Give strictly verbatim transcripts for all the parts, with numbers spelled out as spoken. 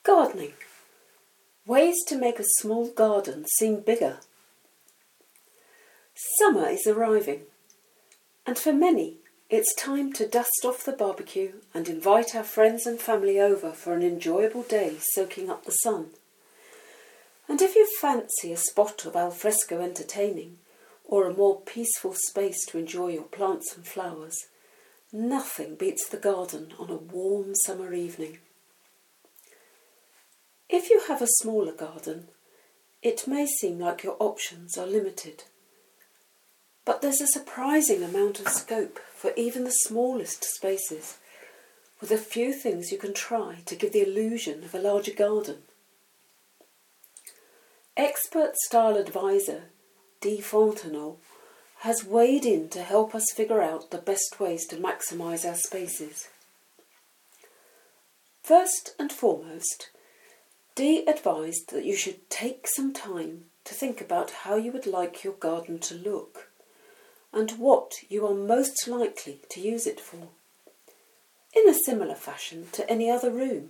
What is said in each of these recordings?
Gardening. Ways to make a small garden seem bigger. Summer is arriving, and for many it's time to dust off the barbecue and invite our friends and family over for an enjoyable day soaking up the sun. And if you fancy a spot of alfresco entertaining or a more peaceful space to enjoy your plants and flowers, nothing beats the garden on a warm summer evening. If you have a smaller garden, it may seem like your options are limited. But there's a surprising amount of scope for even the smallest spaces, with a few things you can try to give the illusion of a larger garden. Expert style advisor Dee Fontenot has weighed in to help us figure out the best ways to maximise our spaces. First and foremost, Dee advised that you should take some time to think about how you would like your garden to look and what you are most likely to use it for, in a similar fashion to any other room.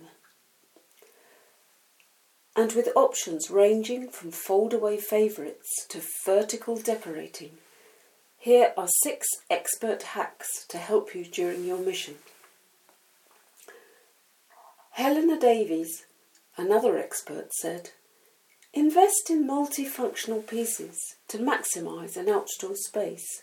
And with options ranging from fold-away favourites to vertical decorating, here are six expert hacks to help you during your mission. Helena Davies, another expert, said, invest in multifunctional pieces to maximise an outdoor space.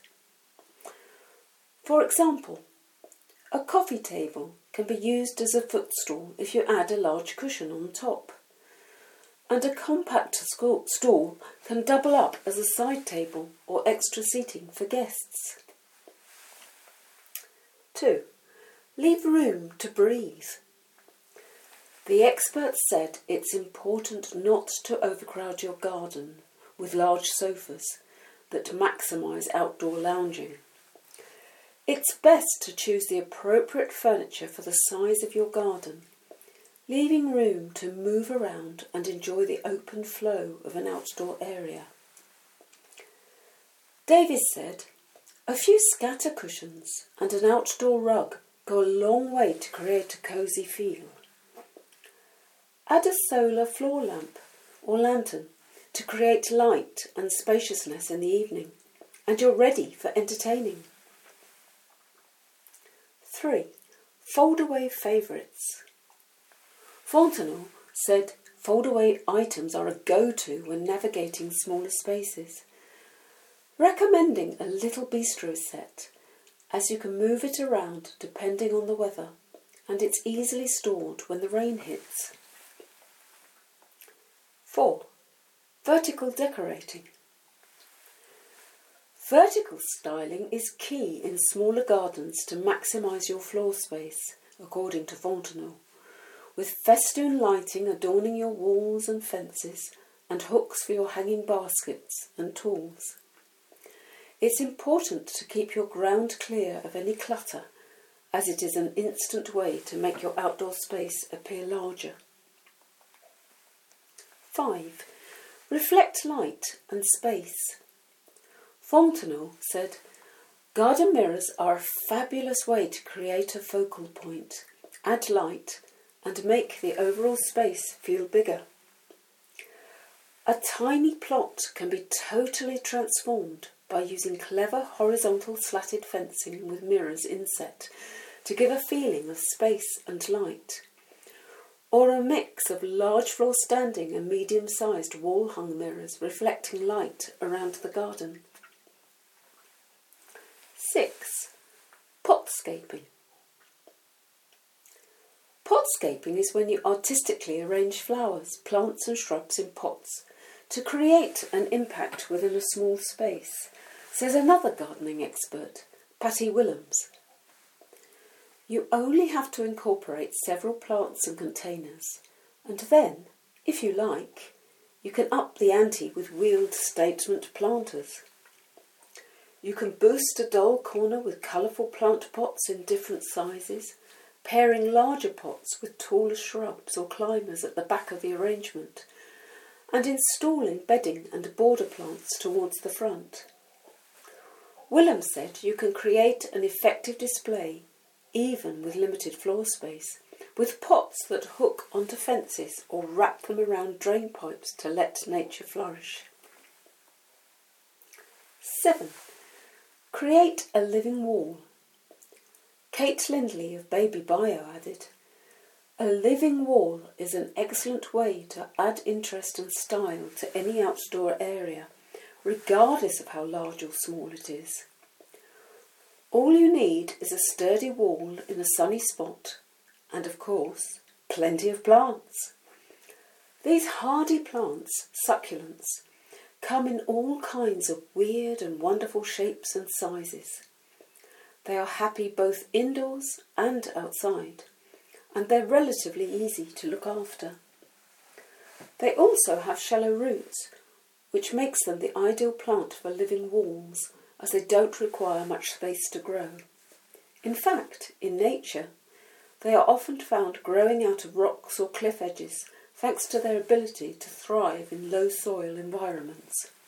For example, a coffee table can be used as a footstool if you add a large cushion on top, and a compact stool can double up as a side table or extra seating for guests. Two, leave room to breathe. The experts said it's important not to overcrowd your garden with large sofas that maximise outdoor lounging. It's best to choose the appropriate furniture for the size of your garden, leaving room to move around and enjoy the open flow of an outdoor area. Davies said, a few scatter cushions and an outdoor rug go a long way to create a cosy feel. Add a solar floor lamp or lantern to create light and spaciousness in the evening, and you're ready for entertaining. Three, fold-away favourites. Fontenot said fold-away items are a go-to when navigating smaller spaces, recommending a little bistro set, as you can move it around depending on the weather, and it's easily stored when the rain hits. Four, vertical decorating. Vertical styling is key in smaller gardens to maximise your floor space, according to Fontenot, with festoon lighting adorning your walls and fences and hooks for your hanging baskets and tools. It's important to keep your ground clear of any clutter, as it is an instant way to make your outdoor space appear larger. Five, reflect light and space. Fontenot said, garden mirrors are a fabulous way to create a focal point, add light, and make the overall space feel bigger. A tiny plot can be totally transformed by using clever horizontal slatted fencing with mirrors inset to give a feeling of space and light, or a mix of large floor standing and medium-sized wall-hung mirrors reflecting light around the garden. Six, potscaping. Potscaping is when you artistically arrange flowers, plants and shrubs in pots to create an impact within a small space, says another gardening expert, Patty Willems. You only have to incorporate several plants and containers, and then, if you like, you can up the ante with wheeled statement planters. You can boost a dull corner with colourful plant pots in different sizes, pairing larger pots with taller shrubs or climbers at the back of the arrangement, and installing bedding and border plants towards the front. Willem said you can create an effective display, even with limited floor space, with pots that hook onto fences or wrap them around drain pipes to let nature flourish. seven. Create a living wall. Kate Lindley of Baby Bio added, "A living wall is an excellent way to add interest and style to any outdoor area, regardless of how large or small it is. All you need is a sturdy wall in a sunny spot, and of course, plenty of plants. These hardy plants, succulents, come in all kinds of weird and wonderful shapes and sizes. They are happy both indoors and outside, and they're relatively easy to look after. They also have shallow roots, which makes them the ideal plant for living walls, as they don't require much space to grow. In fact, in nature, they are often found growing out of rocks or cliff edges, thanks to their ability to thrive in low soil environments."